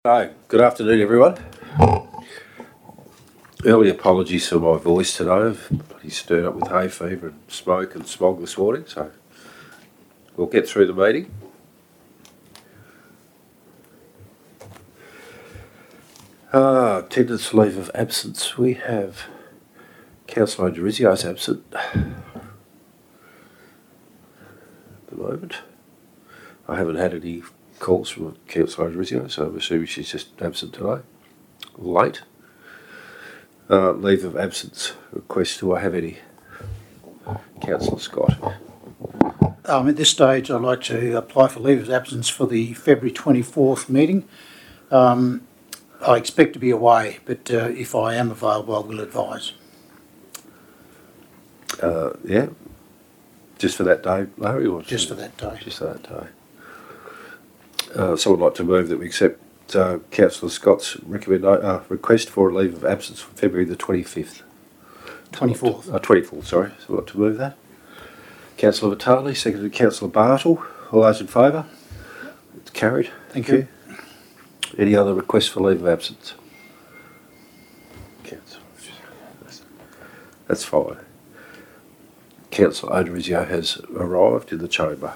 Hi, good afternoon everyone. Early apologies for my voice today. I've bloody stirred up with hay fever and smoke and smog this morning, so we'll get through the meeting. Attendance leave of absence. We have Councillor Odorizio's absent at the moment. I haven't had any calls from Councillor Odorizio, so I'm assuming she's just absent today. Late. Leave of absence request. Do I have any? Councillor Scott. At this stage, I'd like to apply for leave of absence for the February 24th meeting. I expect to be away, but if I am available, I will advise. Yeah. Just for that day, Larry? Or Just for that day. Just for that day. Someone would like to move that we accept Councillor Scott's request for a leave of absence for February the 25th. 24th. 24th, sorry. So I'd like to move that. Councillor Vitale, seconded Councillor Bartle. All those in favour? It's carried. Thank you. Any other requests for leave of absence? That's fine. Councillor Odorizio has arrived in the chamber.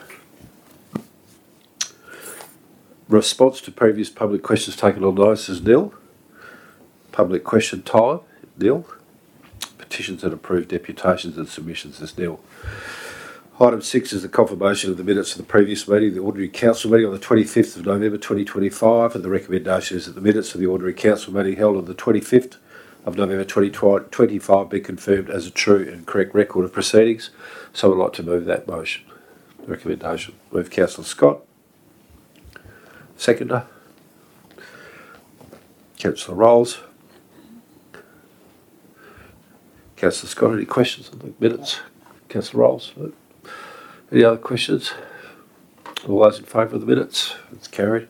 Response to previous public questions taken on notice is nil. Public question time, nil. Petitions and approved deputations and submissions is nil. Item 6 is the confirmation of the minutes of the previous meeting, the Ordinary Council meeting on the 25th of November 2025, and the recommendation is that the minutes of the Ordinary Council meeting held on the 25th of November 2025 be confirmed as a true and correct record of proceedings. Someone would like to move that motion, recommendation. Move Councillor Scott. Seconder. Councillor Rolls. Councillor Scott, any questions on the minutes? Councillor Rolls. Any other questions? All those in favour of the minutes? It's carried.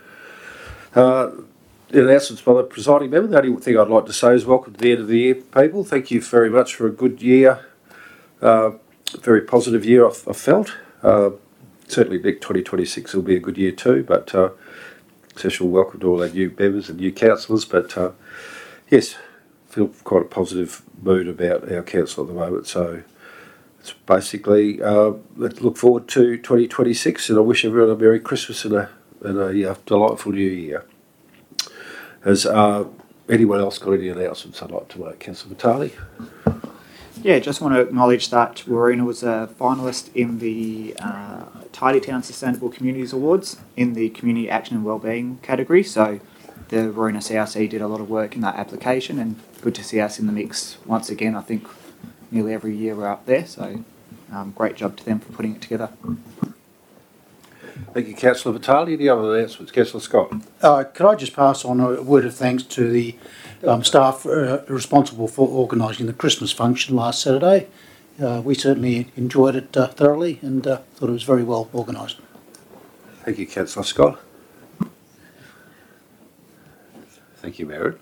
Announcements by the presiding member. The only thing I'd like to say is welcome to the end of the year, people. Thank you very much for a good year. Very positive year, I felt. Certainly, Nick, 2026 will be a good year too. But special welcome to all our new members and new councillors. But yes, feel quite a positive mood about our council at the moment. So it's basically let's look forward to 2026, and I wish everyone a Merry Christmas and a delightful New Year. Has anyone else got any announcements I'd like to make? Councillor Vitale? Yeah, just want to acknowledge that Warina was a finalist in the Tidy Town Sustainable Communities Awards in the Community Action and Wellbeing category. So the Warina CRC did a lot of work in that application, and good to see us in the mix once again. I think nearly every year we're up there, so great job to them for putting it together. Thank you, Councillor Vitale. Any other announcements? Councillor Scott? Could I just pass on a word of thanks to the staff responsible for organising the Christmas function last Saturday. We certainly enjoyed it thoroughly and thought it was very well organised. Thank you, Councillor Scott. Thank you, Merritt.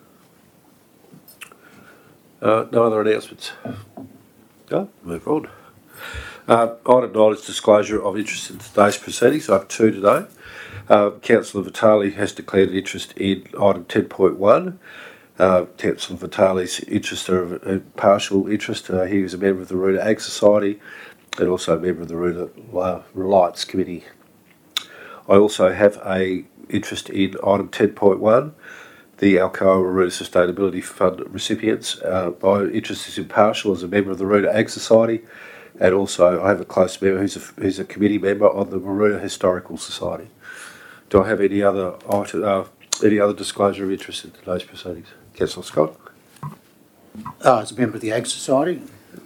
No other announcements? No? Move on. Item 9 is disclosure of interest in today's proceedings. I have two today. Councillor Vitale has declared an interest in item 10.1. Councillor Vitale's interest are a partial interest. He is a member of the Warina Ag Society and also a member of the Warina Reliance Committee. I also have a interest in item 10.1, the Alcoa Warina Sustainability Fund recipients. My interest is impartial as a member of the Warina Ag Society, and also I have a close member who's a committee member on the Warina Historical Society. Do I have any other disclosure of interest in today's proceedings? Councillor Scott? As a member of the Ag Society.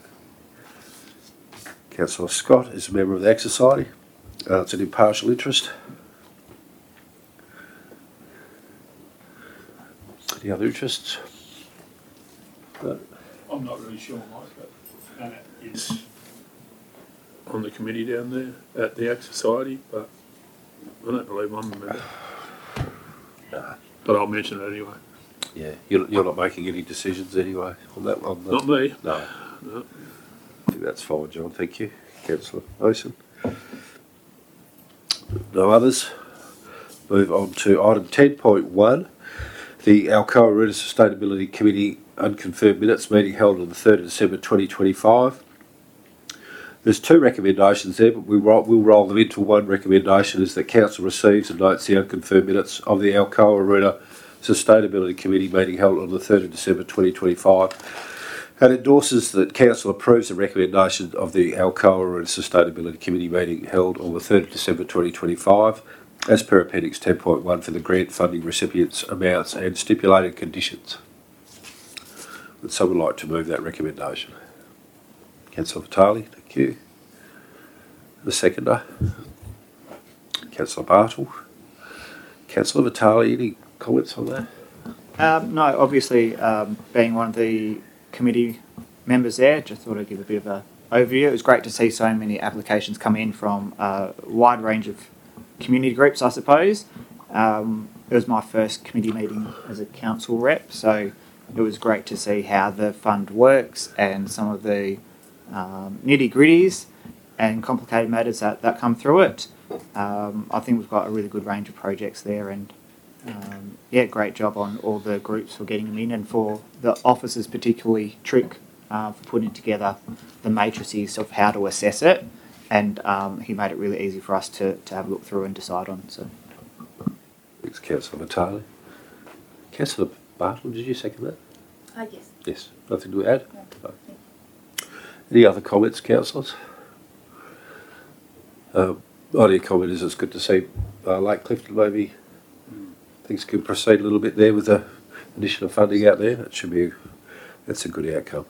Councillor Scott is a member of the Ag Society. It's an impartial interest. Any other interests? I'm not really sure, Mike, but Anna is on the committee down there at the Ag Society, but I don't believe I'm a member. No. But I'll mention it anyway. Yeah, you're not making any decisions anyway on that one. Not me. No. I think that's fine, John. Thank you. Councillor Osen. No others? move on to item 10.1, the Alcoa Aruna Sustainability Committee unconfirmed minutes meeting held on the 3rd of December 2025. There's two recommendations there, but we'll roll them into one recommendation, is that Council receives and notes the unconfirmed minutes of the Alcoa Aruna Sustainability Committee meeting held on the 3rd of December 2025, and endorses that Council approves the recommendation of the Alcoa Aruna Sustainability Committee meeting held on the 3rd of December 2025, as per Appendix 10.1 for the grant funding recipients, amounts and stipulated conditions. Would someone like to move that recommendation? Councillor Vitale, thank you. The seconder? Councillor Bartle. Councillor Vitale, any comments on that? No, obviously, being one of the committee members there, just thought I'd give a bit of an overview. It was great to see so many applications come in from a wide range of community groups, I suppose. It was my first committee meeting as a council rep, so it was great to see how the fund works and some of the nitty-gritties and complicated matters that come through it. I think we've got a really good range of projects there, and great job on all the groups for getting them in, and for the officers particularly, Trick, for putting together the matrices of how to assess it, and he made it really easy for us to have a look through and decide on. So, thanks, Councillor Vitale. Councillor Bartle, did you second that? Yes. Yes. Nothing to add? No. Any other comments, councillors? Only comment is it's good to see Lake Clifton maybe things could proceed a little bit there with the additional funding out there. That's a good outcome.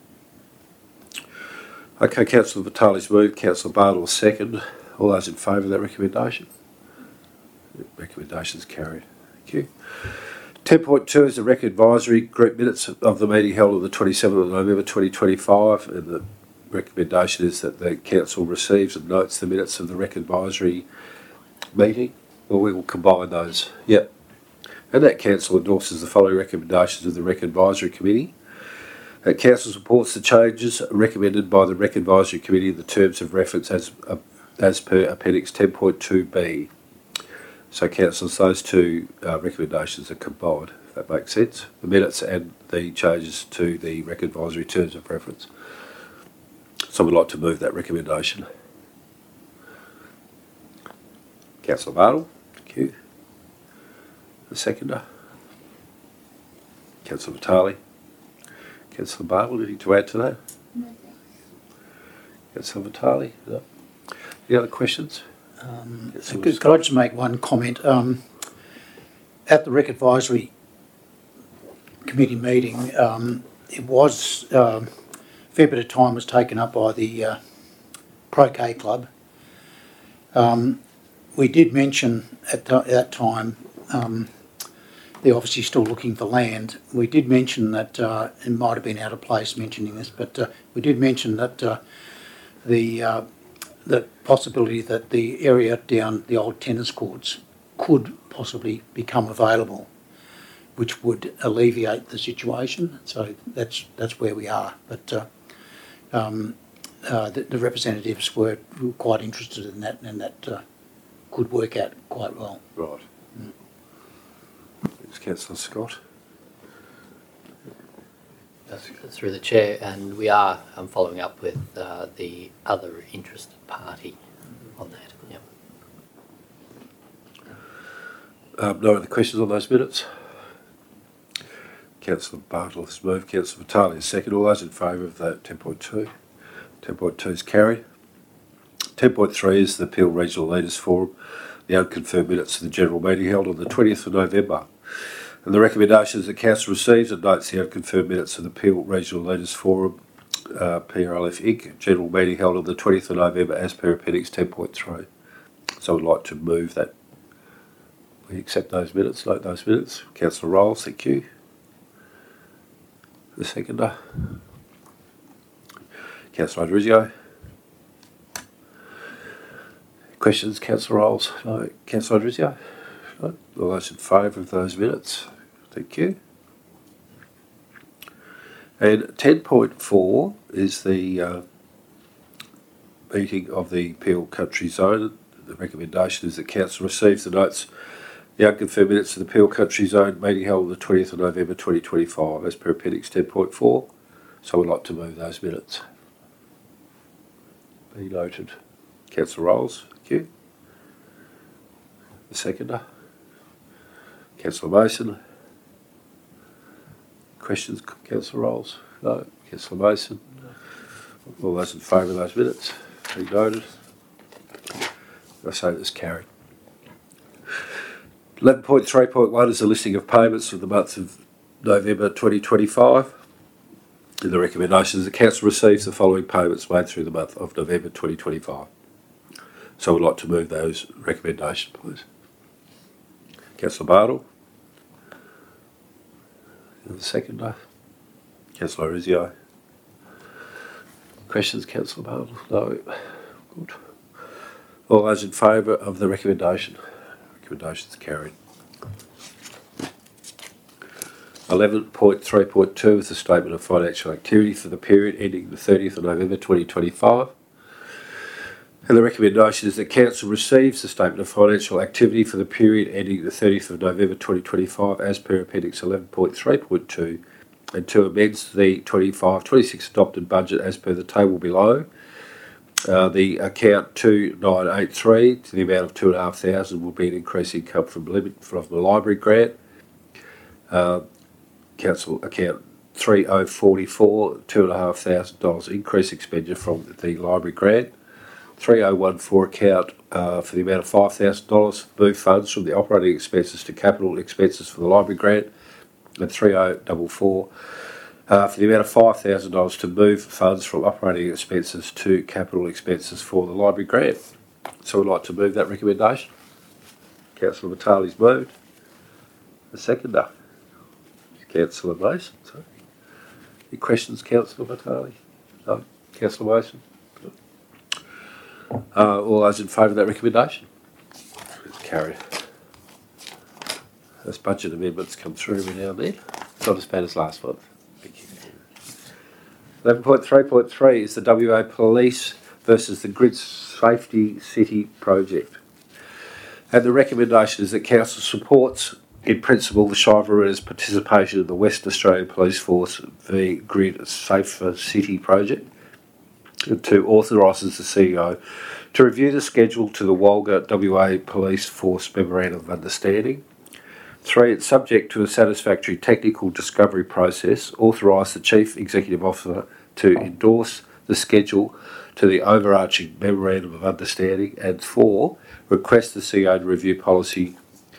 Okay, Councillor Vitale's moved, Councillor Bartle second. All those in favour of that recommendation? Recommendation's carried. Thank you. 10.2 is the REC Advisory Group minutes of the meeting held on the 27th of November 2025, and the recommendation is that the Council receives and notes the minutes of the REC Advisory meeting. Well, we will combine those. Yep. And that Council endorses the following recommendations of the REC Advisory Committee. That Council supports the changes recommended by the REC Advisory Committee in the terms of reference as per Appendix 10.2b. So, councillors, those two recommendations are combined, if that makes sense. The minutes and the changes to the REC Advisory terms of reference. Someone would like to move that recommendation? Councillor Bartle, thank you. The seconder? Councillor Vitale. Councillor Bartle, anything to add to that? No, thanks. Councillor Vitale? No. Any other questions? Could I just make one comment? At the REC Advisory Committee meeting, it was a fair bit of time was taken up by the Croquet Club. We did mention at that time, they're obviously still looking for land. We did mention that, it might have been out of place mentioning this, but we did mention that the possibility that the area down the old tennis courts could possibly become available, which would alleviate the situation. So that's where we are. But the representatives were quite interested in that, and that could work out quite well. Right. Thanks, Councillor Scott. Through the chair, and we are following up with the other interested party on that. Yep. No other questions on those minutes? Councillor Bartle has moved, Councillor Vitale is second. All those in favour of that 10.2? 10.2 is carried. 10.3 is the Peel Regional Leaders Forum, the unconfirmed minutes of the general meeting held on the 20th of November. And the recommendation is that Council receives and notes the unconfirmed minutes of the Peel Regional Leaders Forum, PRLF Inc., general meeting held on the 20th of November as per Appendix 10.3. So I'd like to move that we accept those minutes, note those minutes. Councillor Rolls, thank you. The seconder. Councillor Adrizio. Questions, Councillor Rolls? No. Councillor Adrizio? No. All those in favour of those minutes? Thank you. And 10.4 is the meeting of the Peel Country Zone. The recommendation is that Council receives the notes The unconfirmed minutes of the Peel Country Zone meeting held on the 20th of November 2025 as per Appendix 10.4. So we'd like to move those minutes. Be noted. Councillor Rolls, thank you. The seconder. Councillor Mason. Questions, Councillor Rolls? No. Councillor Mason? All those in favour of those minutes? Be noted. I say this carried. 11.3.1 is a listing of payments for the month of November 2025. The recommendation is the Council receives the following payments made through the month of November 2025. So we'd like to move those recommendations, please. Councillor Bartle. And the seconder. Councillor Rizzio. Questions, Councillor Bartle? No. Good. All those in favour of the recommendation? Recommendations carried. 11.3.2 is the statement of financial activity for the period ending the 30th of November 2025. And the recommendation is that Council receives the statement of financial activity for the period ending the 30th of November 2025 as per Appendix 11.3.2 and to amends the 25-26 adopted budget as per the table below. The account 2983 to the amount of $2,500 will be an increased income from the library grant. Council account 3044 $2,500 increased expenditure from the library grant. 3014 account for the amount of $5,000 move funds from the operating expenses to capital expenses for the library grant. And 3044 for the amount of $5,000 to move funds from operating expenses to capital expenses for the library grant. So we'd like to move that recommendation. Councillor Vitale's moved. The seconder. Councillor Mason. Sorry. Any questions, Councillor Vitale? No. Councillor Mason? All those in favour of that recommendation? It's carried. Those budget amendments come through every now and then. It's not as bad as last month. 11.3.3 is the WA Police versus the Grid Safety City project. And the recommendation is that Council supports, in principle, the Shire of Waroonga's participation in the West Australian Police Force v Grid Safer City project, and to authorises the CEO to review the schedule to the Walga WA Police Force Memorandum of Understanding. 3. It's subject to a satisfactory technical discovery process, authorise the Chief Executive Officer to endorse the schedule to the overarching Memorandum of Understanding. And 4. Request the CEO to review policy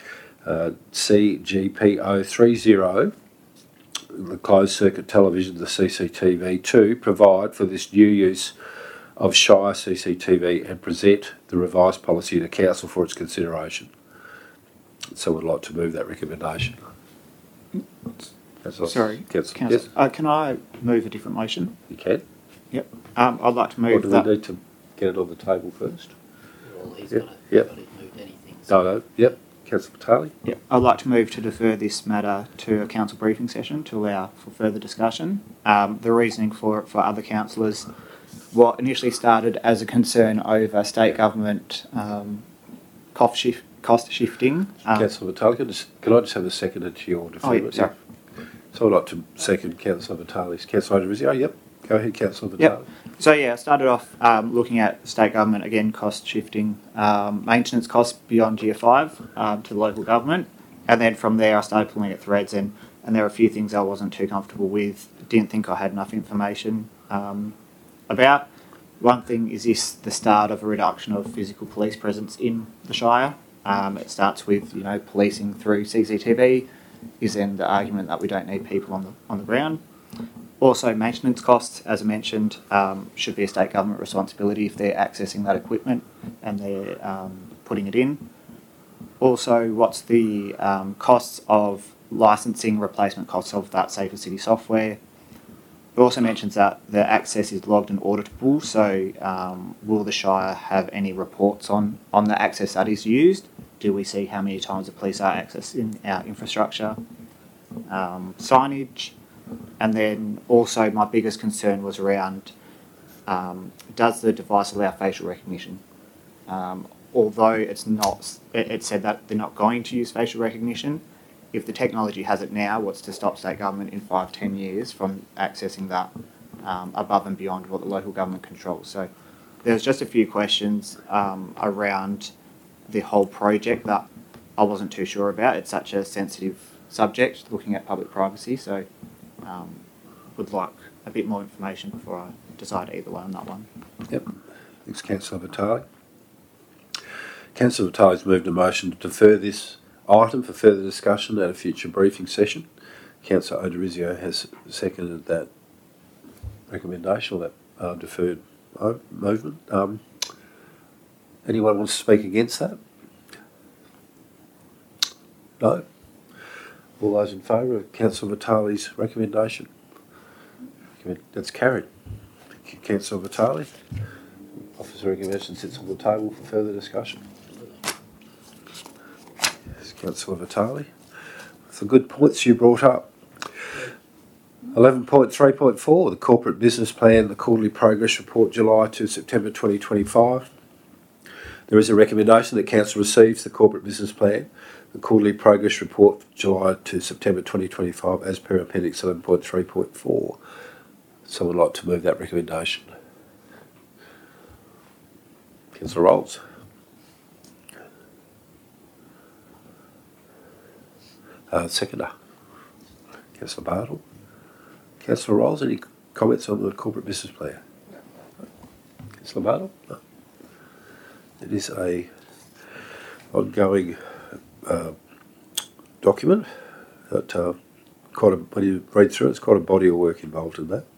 CGP030, the closed circuit television, the CCTV, to provide for this new use of Shire CCTV and present the revised policy to Council for its consideration. So we'd like to move that recommendation. Sorry, Councillor. Yes. Can I move a different motion? You can. Yep. I'd like to Or move do that. we need to get it on the table first? Well, he's Yep. got Yep. it moved anything. No. Yep. Councillor Vitale. Yep. I'd like to move to defer this matter to a council briefing session to allow for further discussion. The reasoning for other councillors, what initially started as a concern over state government cost shifting. Councillor Vitale, can I just have a second to your deferment? Sorry. So I'd like to second Councillor Vitale's. Councillor Rizzo, yep. Go ahead, Councillor Vitale. Yep. So I started off looking at state government, again, cost shifting, maintenance costs beyond Year 5 to the local government. And then from there I started pulling at threads and there were a few things I wasn't too comfortable with, didn't think I had enough information about. One thing is the start of a reduction of physical police presence in the Shire. It starts with, policing through CCTV, is then the argument that we don't need people on the ground. Also, maintenance costs, as I mentioned, should be a state government responsibility if they're accessing that equipment and they're putting it in. Also, what's the costs of licensing, replacement costs of that Safer City software. It also mentions that the access is logged and auditable, so will the Shire have any reports on the access that is used? Do we see how many times the police are accessing our infrastructure? Signage. And then also my biggest concern was around does the device allow facial recognition? although it's not, it said that they're not going to use facial recognition, if the technology has it now, what's to stop state government in 5-10 years from accessing that above and beyond what the local government controls? So there's just a few questions around the whole project that I wasn't too sure about. It's such a sensitive subject, looking at public privacy, so would like a bit more information before I decide either way on that one. Yep. Thanks, Councillor Vitale. Councillor Vitale's moved a motion to defer this item for further discussion at a future briefing session. Councillor Odorizio has seconded that recommendation, or that deferred movement. Anyone wants to speak against that? No? All those in favour of Councillor Vitale's recommendation? That's carried. Thank you, Councillor Vitale. Officer recommendation sits on the table for further discussion. Yes, Councillor Vitale. For good points you brought up. 11.3.4, the Corporate Business Plan, the Quarterly Progress Report, July to September 2025. There is a recommendation that Council receives the Corporate Business Plan, the Quarterly Progress Report, July to September 2025, as per Appendix 11.3.4. Someone would like to move that recommendation? Councillor Rolls. Seconder. Councillor Bartle. Councillor Rolls, any comments on the Corporate Business Plan? Councillor Bartle? No. It is a ongoing document that when you read through it, it's quite a body of work involved in that.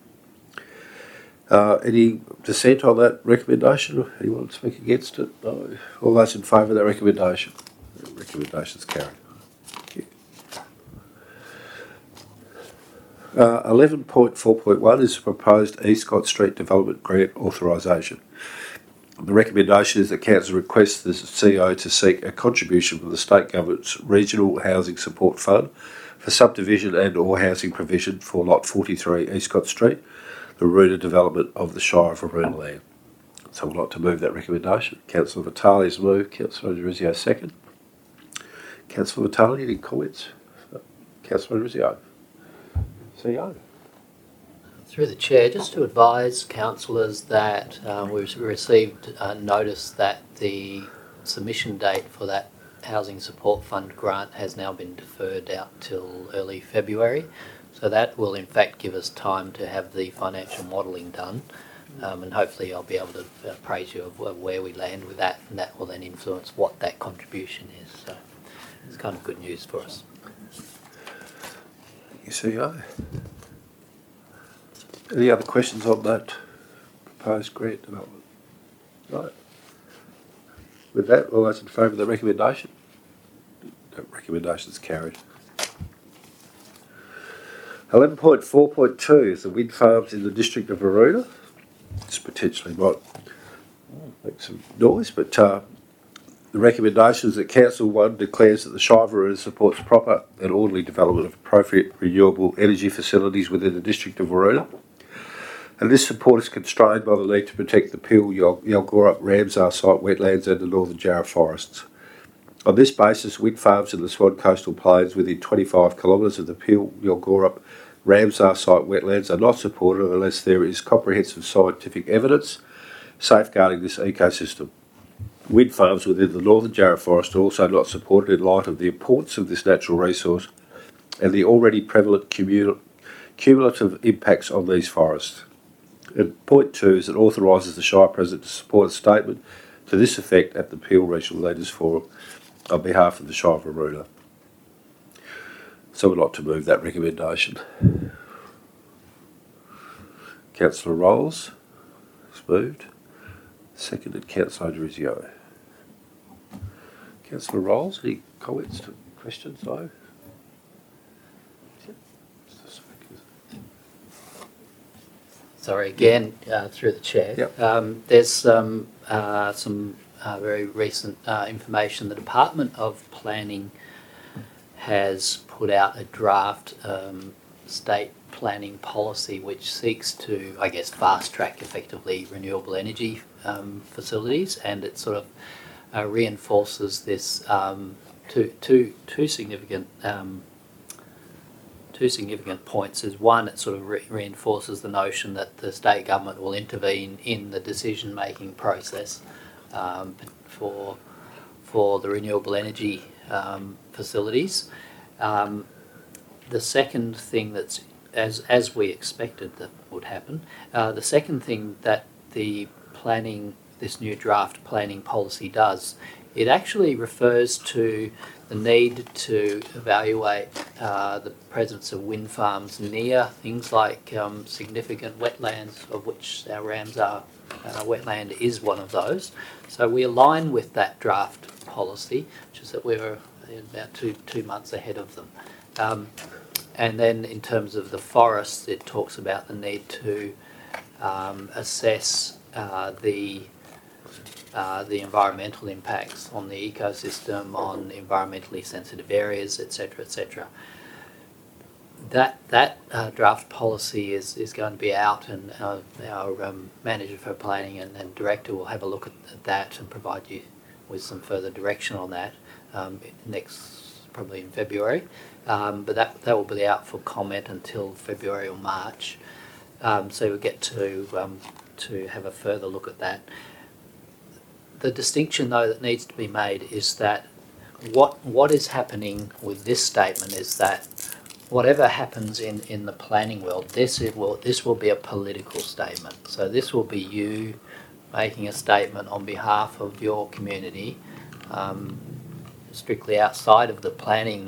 Any dissent on that recommendation? Anyone speak against it? No. All those in favour of that recommendation? The recommendation's carried. Thank you. 11.4.1 is the proposed Escott Street Development Grant Authorisation. The recommendation is that Council requests the CEO to seek a contribution from the State Government's Regional Housing Support Fund for subdivision and or housing provision for Lot 43 Escott Street, the Waroona development of the Shire of Waroona land. So I'd like to move that recommendation. Councillor Vitale has moved. Councillor Odorizio second. Councillor Vitale, any comments? Councillor Odorizio. CEO. Through the chair, just to advise councillors that we've received a notice that the submission date for that Housing Support Fund grant has now been deferred out till early February. So that will in fact give us time to have the financial modelling done, and hopefully I'll be able to appraise you of where we land with that, and that will then influence what that contribution is. So it's kind of good news for us. Thank you, CEO. Any other questions on that proposed grant development? Right. With that, all those in favour of the recommendation? That recommendation is carried. 11.4.2 is the wind farms in the district of Waroona. This potentially might make some noise, but the recommendation is that Council 1 declares that the Shire of Waroona supports proper and orderly development of appropriate renewable energy facilities within the district of Waroona. And this support is constrained by the need to protect the Peel, Yalgorrup, Ramsar site wetlands and the Northern Jarrah forests. On this basis, wind farms in the Swan Coastal Plains within 25 kilometres of the Peel, Yalgorrup, Ramsar site wetlands are not supported unless there is comprehensive scientific evidence safeguarding this ecosystem. Wind farms within the Northern Jarrah forest are also not supported in light of the importance of this natural resource and the already prevalent cumulative impacts on these forests. And point 2 is it authorises the Shire President to support a statement to this effect at the Peel Regional Leaders Forum on behalf of the Shire of Waroona. So we'd like to move that recommendation. Councillor Rolls has moved. Seconded Councillor Odorizio. Councillor Rolls, any comments to questions? No? Sorry, again, through the chair. Yep. There's some very recent information. The Department of Planning has put out a draft state planning policy which seeks to, I guess, fast track effectively renewable energy facilities, and it sort of reinforces this two significant points. Is one, it sort of reinforces the notion that the state government will intervene in the decision-making process for the renewable energy facilities. The second thing that's as we expected that would happen. The second thing that this new draft planning policy does, it actually refers to the need to evaluate the presence of wind farms near things like significant wetlands, of which our Ramsar wetland is one of those. So we align with that draft policy, which is that we're about two months ahead of them. And then in terms of the forests, it talks about the need to assess the environmental impacts on the ecosystem, on environmentally sensitive areas, etc., etc. That draft policy is going to be out, and our manager for planning and director will have a look at that and provide you with some further direction on that probably in February. But that will be out for comment until February or March. So we'll get to have a further look at that. The distinction, though, that needs to be made is that what is happening with this statement is that whatever happens in the planning world, this will be a political statement. So this will be you making a statement on behalf of your community, strictly outside of the planning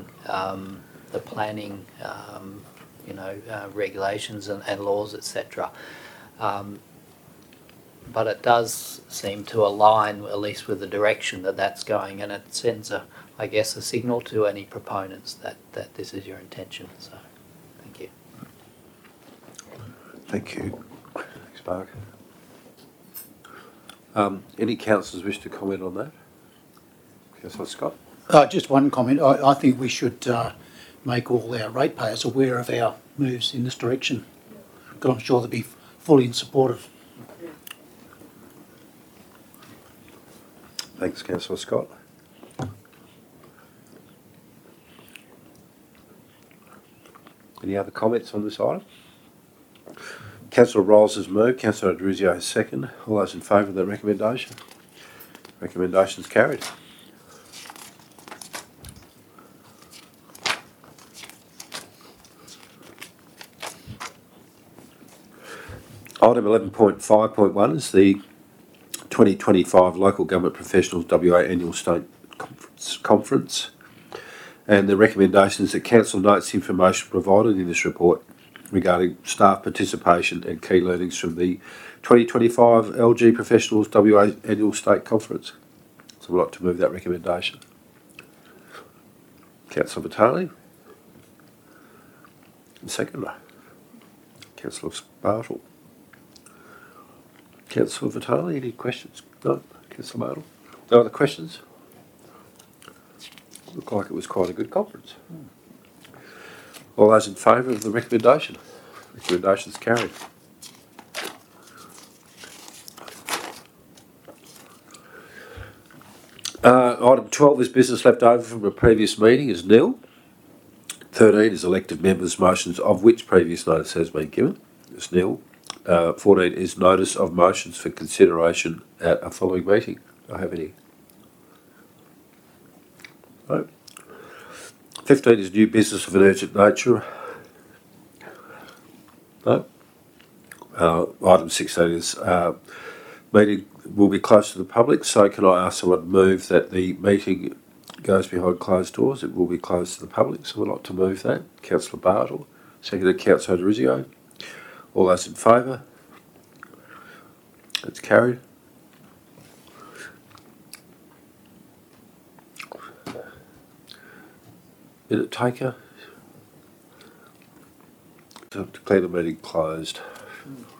regulations and laws, etc. But it does seem to align, at least with the direction that that's going, and it sends a signal to any proponents that this is your intention. So, thank you. Thank you. Thanks, Mark. Any councillors wish to comment on that? Councillor Scott? Just one comment. I think we should make all our ratepayers aware of our moves in this direction, because I'm sure they'll be fully in support of. Thanks, Councillor Scott. Any other comments on this item? Councillor Rolls has moved. Councillor Adrizio has seconded. All those in favour of the recommendation? Recommendation is carried. Item 11.5.1 is the 2025 Local Government Professionals WA Annual State Conference, and the recommendation is that Council notes the information provided in this report regarding staff participation and key learnings from the 2025 LG Professionals WA Annual State Conference. So we'd like to move that recommendation. Councillor Vitale. And seconder. Councillor Bartle. Councillor Vitale, any questions? No? Councillor Bartle? No other questions? Looked like it was quite a good conference. All those in favour of the recommendation? Recommendation is carried. Item 12 is business left over from a previous meeting is nil. 13 is elected members' motions of which previous notice has been given. It's nil. 14 is notice of motions for consideration at a following meeting. Do I have any? No. 15 is new business of an urgent nature. No. Item 16 is meeting will be closed to the public, so can I ask someone to move that the meeting goes behind closed doors? It will be closed to the public, so we'd like to move that. Councillor Bartle, seconded Councillor Adrizio. All those in favour? That's carried. Minute taker. To declare the meeting closed.